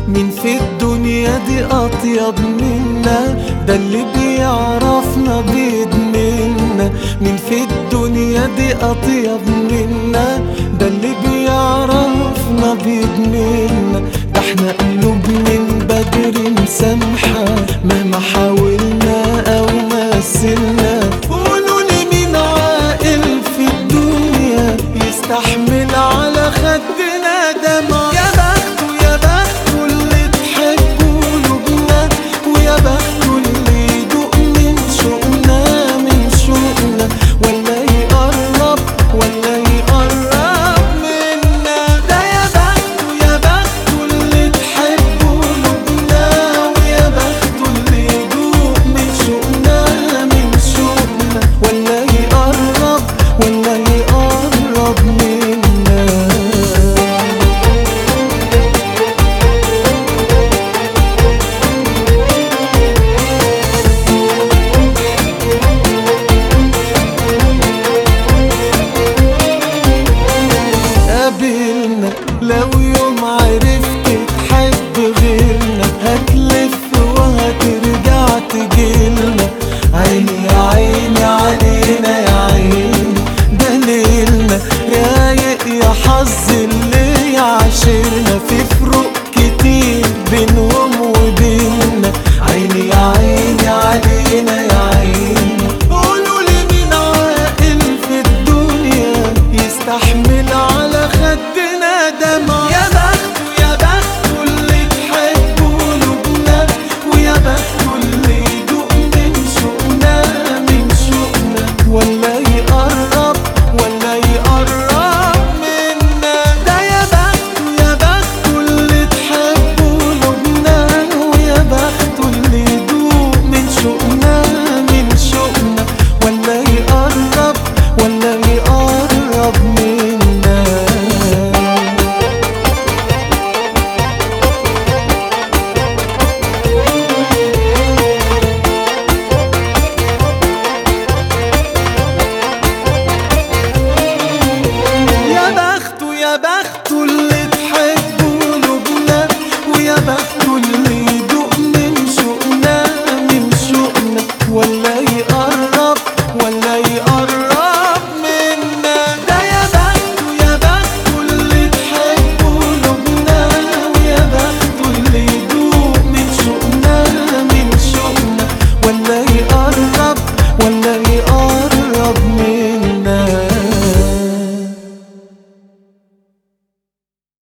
مين في الدنيا دي أطيب منا؟ ده اللي بيعرفنا بيدمنا. مين في الدنيا دي أطيب منا؟ ده اللي بيعرفنا بيدمنا. ده احنا قلوب من بدري مسامحة مهما حاولنا أو مثلنا. قولولي مين عاقل في الدنيا يستحمل على خدنا دمع؟ يا بخته يا بخته اللي تحبه قلوبنا، ويا بخته اللي يدوق من شوقنا من شوقنا، ولا يقرب ولا يقرب منا. ده يا بخته يا بخته اللي تحبه قلوبنا، ويا بخته اللي يدوق من شوقنا من شوقنا، ولا يقرب ولا يقرب منا. قابلنا لو يوم عرفت تحب غيرنا، هتلف وهترجع تجيلنا. عيني يا عيني علينا يا عيني، ده ليلنا رايق يا حظ اللي يعاشرنا. في فروق كتير بيننا